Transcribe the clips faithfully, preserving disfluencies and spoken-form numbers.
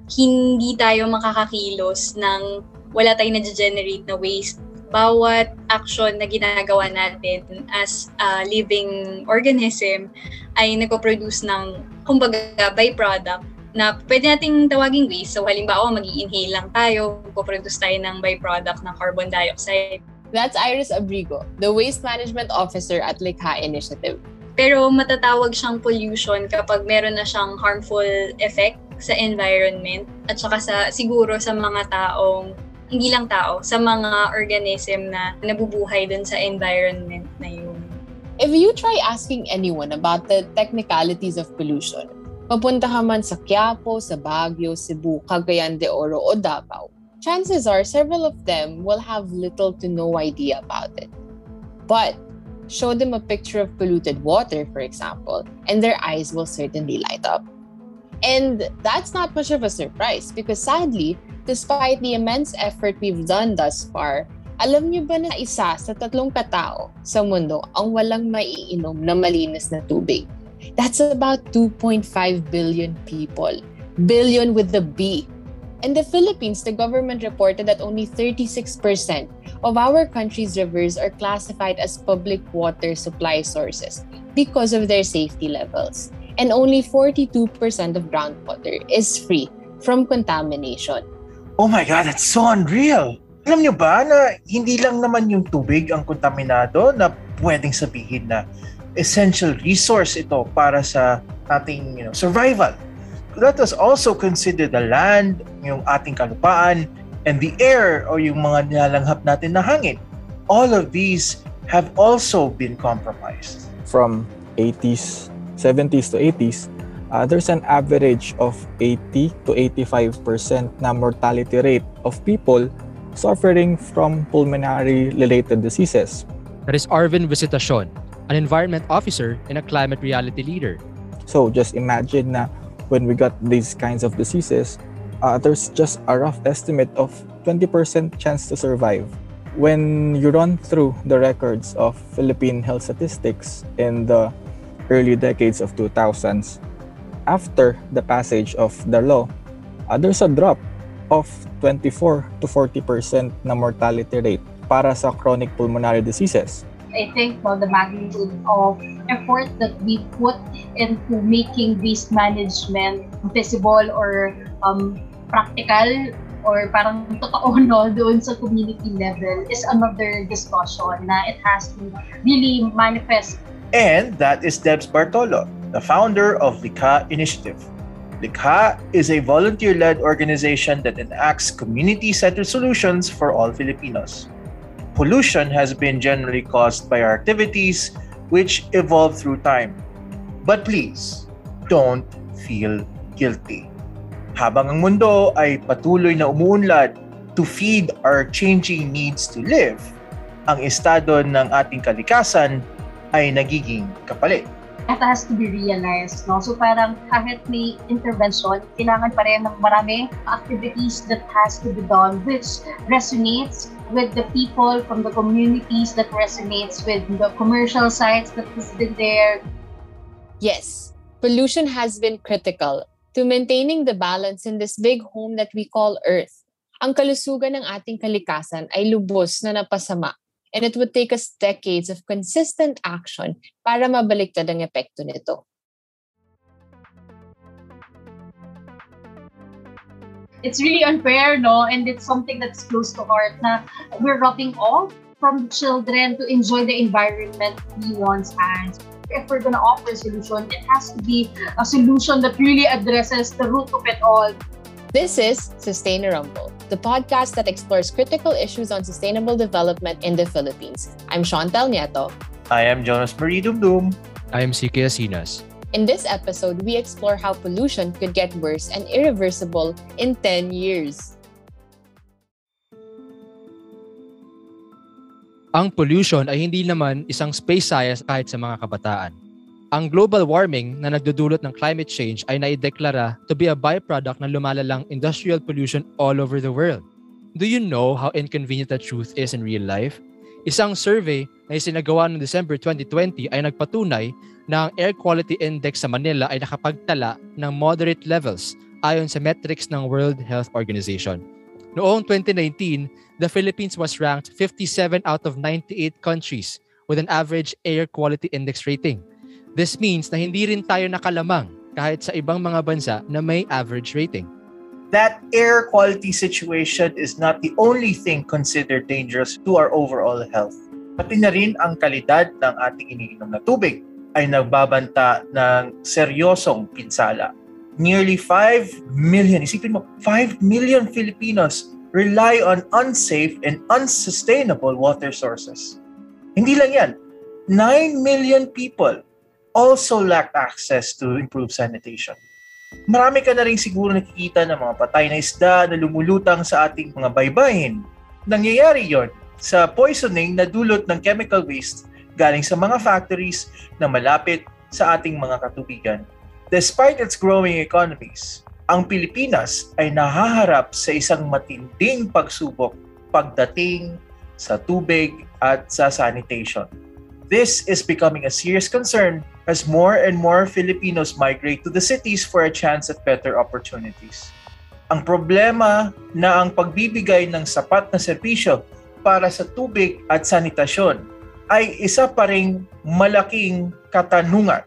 hindi tayo makakakilos ng wala tayong na-generate na waste. Bawat action na ginagawa natin as a living organism ay nagpo-produce ng, kumbaga, byproduct na pwede nating tawaging waste. So halimbawa, mag-i-inhale lang tayo, magpo-produce tayo ng byproduct ng carbon dioxide. That's Iris Abrigo, the Waste Management Officer at Likha Initiative. Pero matatawag siyang pollution kapag meron na siyang harmful effect sa environment at saka sa, siguro sa mga taong, hindi lang tao, sa mga organism na nabubuhay dun sa environment na yun. If you try asking anyone about the technicalities of pollution, papunta ka man sa Quiapo, sa Baguio, Cebu, Cagayan de Oro o Davao, chances are several of them will have little to no idea about it. But show them a picture of polluted water, for example, and their eyes will certainly light up. And that's not much of a surprise because sadly, despite the immense effort we've done thus far, alam niyo ba na isa sa tatlong katao sa mundo ang walang maiinom na malinis na tubig? That's about two point five billion people. Billion with the B. In the Philippines, the government reported that only thirty-six percent of our country's rivers are classified as public water supply sources because of their safety levels. And only forty-two percent of groundwater is free from contamination. Oh my God, that's so unreal! Alam niyo ba na hindi lang naman yung tubig ang kontaminado na pwedeng sabihin na essential resource ito para sa ating, you know, survival. Let us also consider the land, yung ating kalupaan, and the air o yung mga nilalanghap natin na hangin. All of these have also been compromised. From eighties, seventies to eighties, uh, there's an average of eighty to eighty-five percent na mortality rate of people suffering from pulmonary-related diseases. That is Arvin Visitacion, an environment officer and a climate reality leader. So just imagine na when we got these kinds of diseases, uh, there's just a rough estimate of twenty percent chance to survive. When you run through the records of Philippine health statistics in the early decades of two thousands, after the passage of the law, uh, there's a drop of twenty-four to forty percent na mortality rate para sa chronic pulmonary diseases. I think well, the magnitude of effort that we put into making waste management visible or um, practical or parang totoo no, doon sa community level is another discussion na it has to really manifest. And that is Debs Bartolo, the founder of Likha Initiative. Likha is a volunteer-led organization that enacts community-centered solutions for all Filipinos. Pollution has been generally caused by our activities, which evolve through time. But please, don't feel guilty. Habang ang mundo ay patuloy na umuunlad to feed our changing needs to live, ang estado ng ating kalikasan ay nagiging kapalit. That has to be realized, no? So parang kahit may intervention, kailangan pa rin ng marami activities that has to be done which resonates with the people from the communities, that resonates with the commercial sites that has been there. Yes, pollution has been critical to maintaining the balance in this big home that we call Earth. Ang kalusugan ng ating kalikasan ay lubos na napasama. And it would take us decades of consistent action para mabaliktad ang epekto nito. It's really unfair, no? And it's something that's close to heart na we're robbing off from the children to enjoy the environment we once had. If we're gonna offer a solution, it has to be a solution that really addresses the root of it all. This is Sustainarumble, the podcast that explores critical issues on sustainable development in the Philippines. I'm Chantel Nieto. I am Jonas Marie Dumdum. I am C K Asinas. In this episode, we explore how pollution could get worse and irreversible in ten years. Ang pollution ay hindi naman isang space science kahit sa mga kabataan. Ang global warming na nagdudulot ng climate change ay naideklara to be a byproduct ng lumalalang industrial pollution all over the world. Do you know how inconvenient that truth is in real life? Isang survey na isinagawa noong December twenty twenty ay nagpatunay na ang air quality index sa Manila ay nakapagtala ng moderate levels ayon sa metrics ng World Health Organization. Noong twenty nineteen, the Philippines was ranked fifty-seven out of ninety-eight countries with an average air quality index rating. This means na hindi rin tayo nakalamang kahit sa ibang mga bansa na may average rating. That air quality situation is not the only thing considered dangerous to our overall health. Pati na rin ang kalidad ng ating iniinom na tubig ay nagbabanta ng seryosong pinsala. Nearly five million, isipin mo, five million Filipinos rely on unsafe and unsustainable water sources. Hindi lang yan, nine million people also lack access to improved sanitation. Marami ka na rin siguro nakikita ng mga patay na isda na lumulutang sa ating mga baybayin. Nangyayari yon sa poisoning na dulot ng chemical waste galing sa mga factories na malapit sa ating mga katubigan. Despite its growing economies, ang Pilipinas ay nahaharap sa isang matinding pagsubok pagdating sa tubig at sa sanitation. This is becoming a serious concern as more and more Filipinos migrate to the cities for a chance at better opportunities. Ang problema na ang pagbibigay ng sapat na serbisyo para sa tubig at sanitasyon ay isa pa ring malaking katanungan.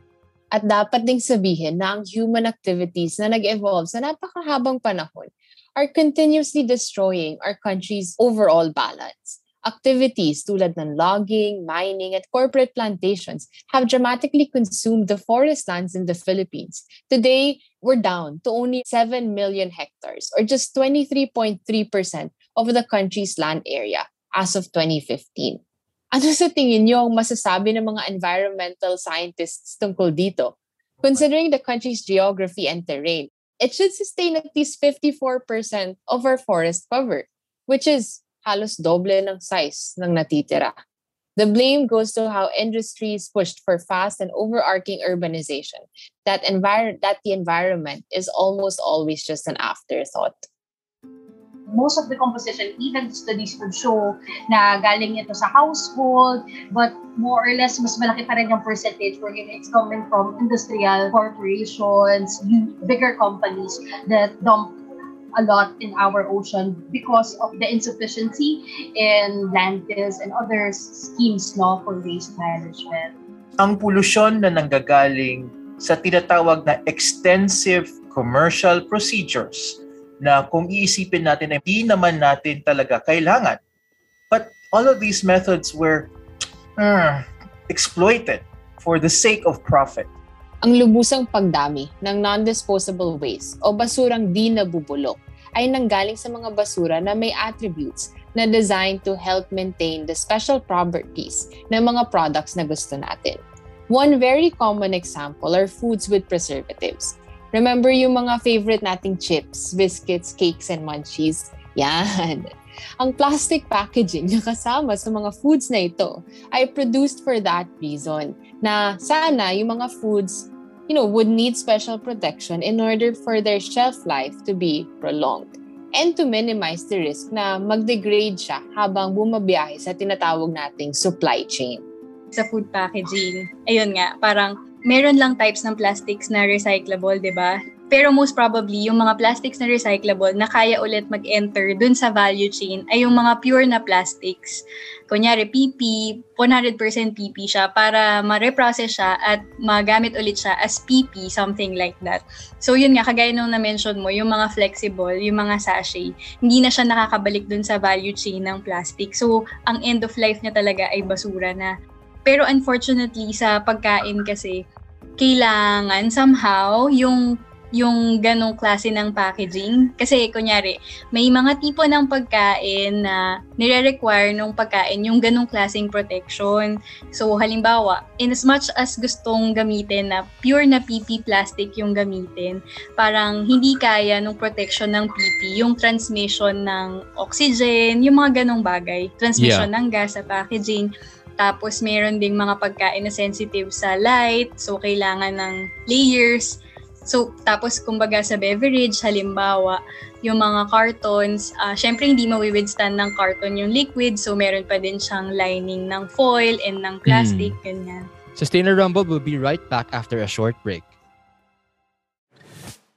At dapat ding sabihin na ang human activities na nag-evolve sa napakahabang panahon are continuously destroying our country's overall balance. Activities tulad ng logging, mining, at corporate plantations have dramatically consumed the forest lands in the Philippines. Today, we're down to only seven million hectares, or just twenty-three point three percent of the country's land area as of twenty fifteen. Ano sa tingin niyo ang masasabi ng mga environmental scientists tungkol dito? Considering the country's geography and terrain, it should sustain at least fifty-four percent of our forest cover, which is halos doble ng size ng natitira. The blame goes to how industries pushed for fast and overarching urbanization, that, envir- that the environment is almost always just an afterthought. Most of the composition, even studies would show na galing ito sa household, but more or less, mas malaki pa rin yung percentage where it's coming from industrial corporations, bigger companies that dump a lot in our ocean because of the insufficiency in landfills and other schemes no, for waste management. Ang polusyon na nanggagaling sa tinatawag na extensive commercial procedures na kung iisipin natin ay di naman natin talaga kailangan. But all of these methods were uh, exploited for the sake of profit. Ang lubusang pagdami ng non-disposable waste o basurang di nabubulok ay nanggaling sa mga basura na may attributes na designed to help maintain the special properties ng mga products na gusto natin. One very common example are foods with preservatives. Remember yung mga favorite nating chips, biscuits, cakes, and munchies? Yan. Ang plastic packaging na kasama sa mga foods na ito ay produced for that reason, na sana yung mga foods, you know, would need special protection in order for their shelf life to be prolonged and to minimize the risk na mag-degrade siya habang bumabiyahe sa tinatawag nating supply chain. Sa food packaging, ayun nga, parang meron lang types ng plastics na recyclable, di ba? Pero most probably, yung mga plastics na recyclable na kaya ulit mag-enter dun sa value chain ay yung mga pure na plastics. Kunyari, P P, one hundred percent P P siya para ma-reprocess siya at magamit ulit siya as P P, something like that. So yun nga, kagaya nung na-mention mo, yung mga flexible, yung mga sachet, hindi na siya nakakabalik dun sa value chain ng plastic. So, ang end of life niya talaga ay basura na. Pero unfortunately, sa pagkain kasi, kailangan somehow yung yung ganong klase ng packaging. Kasi, kunyari, may mga tipo ng pagkain na nire-require ng pagkain yung ganong klaseng protection. So, halimbawa, in as much as gustong gamitin na pure na P P plastic yung gamitin, parang hindi kaya nung protection ng P P, yung transmission ng oxygen, yung mga ganong bagay. Transmission yeah. ng gas sa packaging. Tapos, meron ding mga pagkain na sensitive sa light. So, kailangan ng layers. So, tapos, kumbaga sa beverage, halimbawa, yung mga cartons, uh, syempre hindi mawi-withstand ng carton yung liquid. So, meron pa din siyang lining ng foil and ng plastic, mm. ganyan. Sustainer Rumble will be right back after a short break.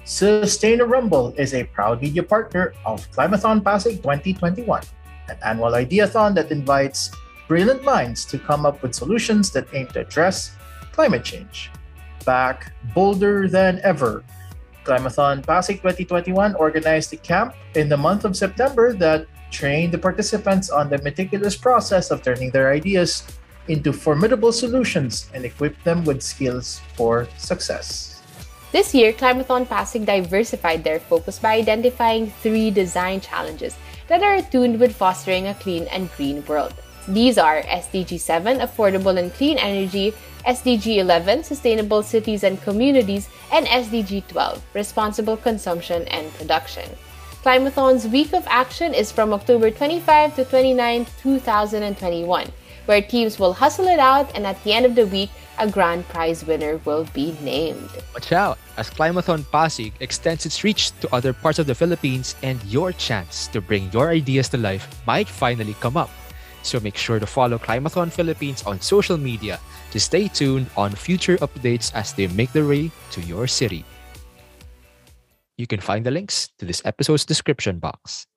Sustainarumble is a proud media partner of Climathon Pasig twenty twenty-one, an annual ideathon that invites brilliant minds to come up with solutions that aim to address climate change. Back bolder than ever, Climathon Pasig twenty twenty-one organized a camp in the month of September that trained the participants on the meticulous process of turning their ideas into formidable solutions and equipped them with skills for success. This year, Climathon Pasig diversified their focus by identifying three design challenges that are attuned with fostering a clean and green world. These are S D G seven, Affordable and Clean Energy, S D G eleven, Sustainable Cities and Communities, and S D G twelve, Responsible Consumption and Production. Climathon's Week of Action is from October twenty-fifth to twenty-ninth, two thousand twenty-one, where teams will hustle it out and at the end of the week, a grand prize winner will be named. Watch out, as Climathon Pasig extends its reach to other parts of the Philippines and your chance to bring your ideas to life might finally come up. So make sure to follow Climathon Philippines on social media to stay tuned on future updates as they make their way to your city. You can find the links to this episode's description box.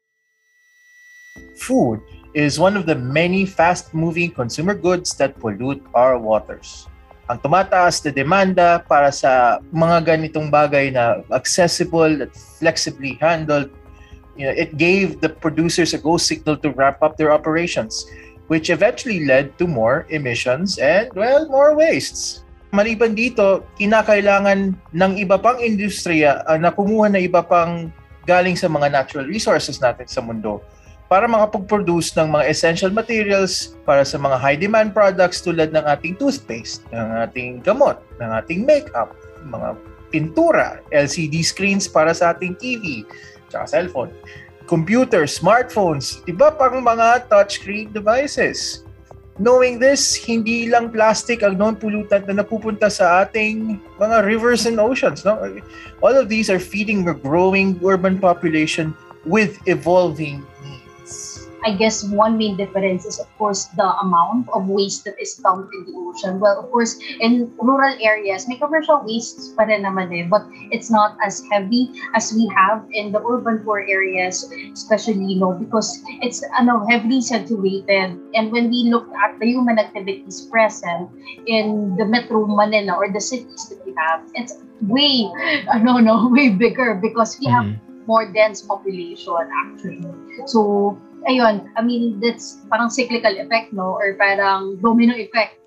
Food is one of the many fast-moving consumer goods that pollute our waters. Ang tumataas na demanda para sa mga ganitong bagay na accessible at flexibly handled, you know, it gave the producers a go signal to ramp up their operations, which eventually led to more emissions and, well, more wastes. Maliban dito, kinakailangan ng iba pang industriya uh, na kumuha na iba pang galing sa mga natural resources natin sa mundo para makapag-produce ng mga essential materials para sa mga high-demand products tulad ng ating toothpaste, ng ating gamot, ng ating makeup, mga pintura, L C D screens para sa ating T V, tsaka cellphone, computers, smartphones, iba pang mga touchscreen devices. Knowing this, hindi lang plastic ang non-pollutant na napupunta sa ating mga rivers and oceans. No? All of these are feeding a growing urban population with evolving needs. I guess one main difference is, of course, the amount of waste that is dumped in the ocean. Well, of course, in rural areas, may commercial wastes pa rin naman eh, but it's not as heavy as we have in the urban poor areas, especially, you know, because it's ano, heavily saturated. And when we look at the human activities present in the Metro Manila or the cities that we have, it's way, ano, no, way bigger because we have mm-hmm. more dense population actually. So, ayun, I mean, that's parang cyclical effect, no? Or parang domino effect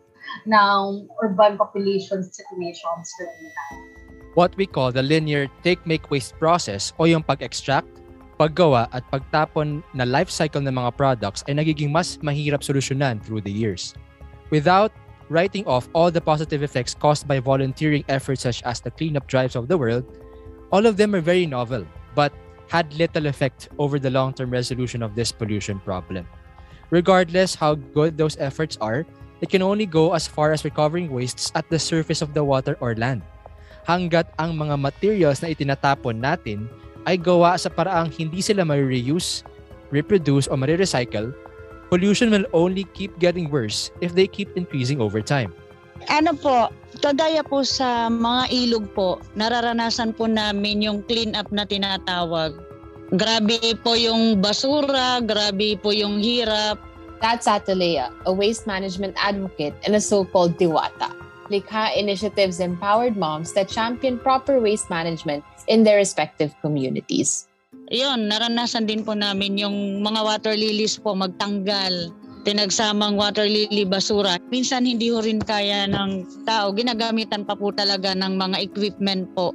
ng urban population situations that we have. What we call the linear take-make-waste process o yung pag-extract, paggawa at pagtapon na life cycle ng mga products ay nagiging mas mahirap solusyonan through the years. Without writing off all the positive effects caused by volunteering efforts such as the cleanup drives of the world, all of them are very novel, but had little effect over the long-term resolution of this pollution problem. Regardless how good those efforts are, it can only go as far as recovering wastes at the surface of the water or land. Hanggat ang mga materials na itinatapon natin ay gawa sa paraang hindi sila ma-reuse, reproduce, o ma-recycle, pollution will only keep getting worse if they keep increasing over time. Ano po, kagaya po sa mga ilog po, nararanasan po namin yung clean up na tinatawag. Grabe po yung basura, grabe po yung hirap. That's Atalea, a waste management advocate and a so-called Diwata. Likha initiatives empowered moms that champion proper waste management in their respective communities. Yun, naranasan din po namin yung mga water lilies po magtanggal. Pinagsamang water lily basura. Minsan hindi ho rin kaya ng tao. Ginagamitan pa po talaga ng mga equipment po.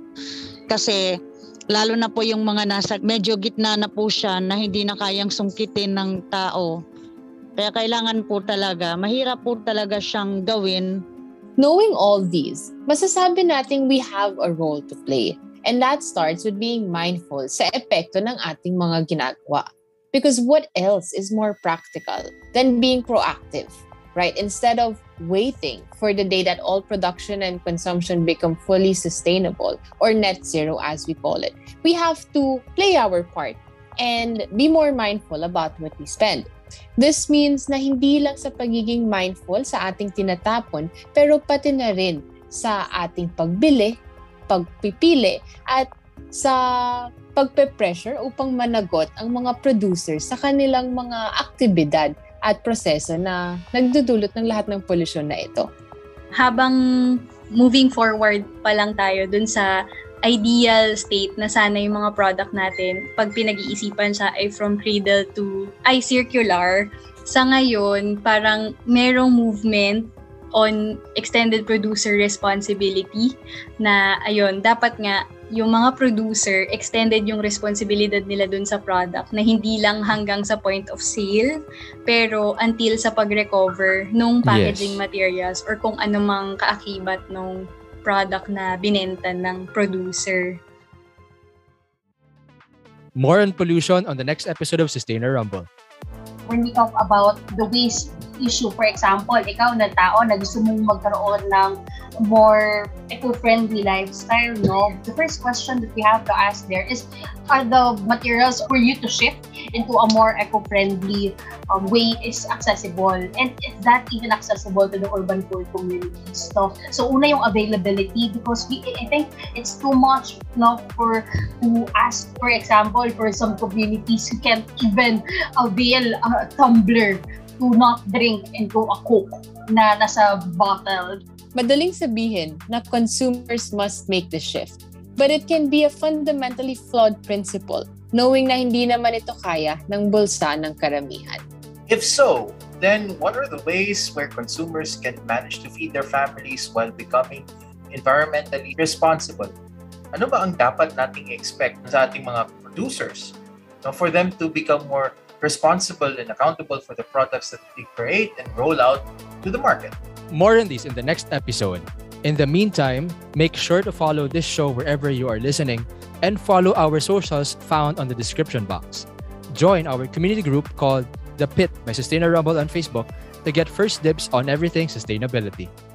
Kasi lalo na po yung mga nasa medyo gitna na po siya na hindi na kayang sungkitin ng tao. Kaya kailangan po talaga, mahirap po talaga siyang gawin. Knowing all these, masasabi nating we have a role to play. And that starts with being mindful sa epekto ng ating mga ginagawa. Because what else is more practical than being proactive, right? Instead of waiting for the day that all production and consumption become fully sustainable or net zero as we call it, we have to play our part and be more mindful about what we spend. This means na hindi lang sa pagiging mindful sa ating tinatapon, pero pati na rin sa ating pagbili, pagpipili, at sa pagpe-pressure upang managot ang mga producers sa kanilang mga aktibidad at proseso na nagdudulot ng lahat ng polusyon na ito. Habang moving forward pa lang tayo dun sa ideal state na sana yung mga product natin, pag pinag-iisipan siya ay from cradle to, ay circular, sa ngayon parang merong movement on extended producer responsibility na ayun, dapat nga yung mga producer, extended yung responsibilidad nila dun sa product na hindi lang hanggang sa point of sale, pero until sa pag-recover nung packaging Yes. materials or kung anumang kaakibat nung product na binenta ng producer. More on pollution on the next episode of Sustainer Rumble. When we talk about the waste issue, for example, ikaw na tao na gusto mong magkaroon ng more eco-friendly lifestyle, no? The first question that we have to ask there is, are the materials for you to shift into a more eco-friendly um, way is accessible? And is that even accessible to the urban poor communities? No? So, una yung availability, because we, I think it's too much, no, for to ask, for example, for some communities who can't even avail a tumbler to not drink into a Coke na nasa bottle. Madaling sabihin na consumers must make the shift. But it can be a fundamentally flawed principle, knowing na hindi naman ito kaya ng bulsa ng karamihan. If so, then what are the ways where consumers can manage to feed their families while becoming environmentally responsible? Ano ba ang dapat nating expect sa ating mga producers, no, for them to become more responsible and accountable for the products that they create and roll out to the market? More on these in the next episode. In the meantime, make sure to follow this show wherever you are listening and follow our socials found on the description box. Join our community group called The Pit by Sustainer Rumble on Facebook to get first dibs on everything sustainability.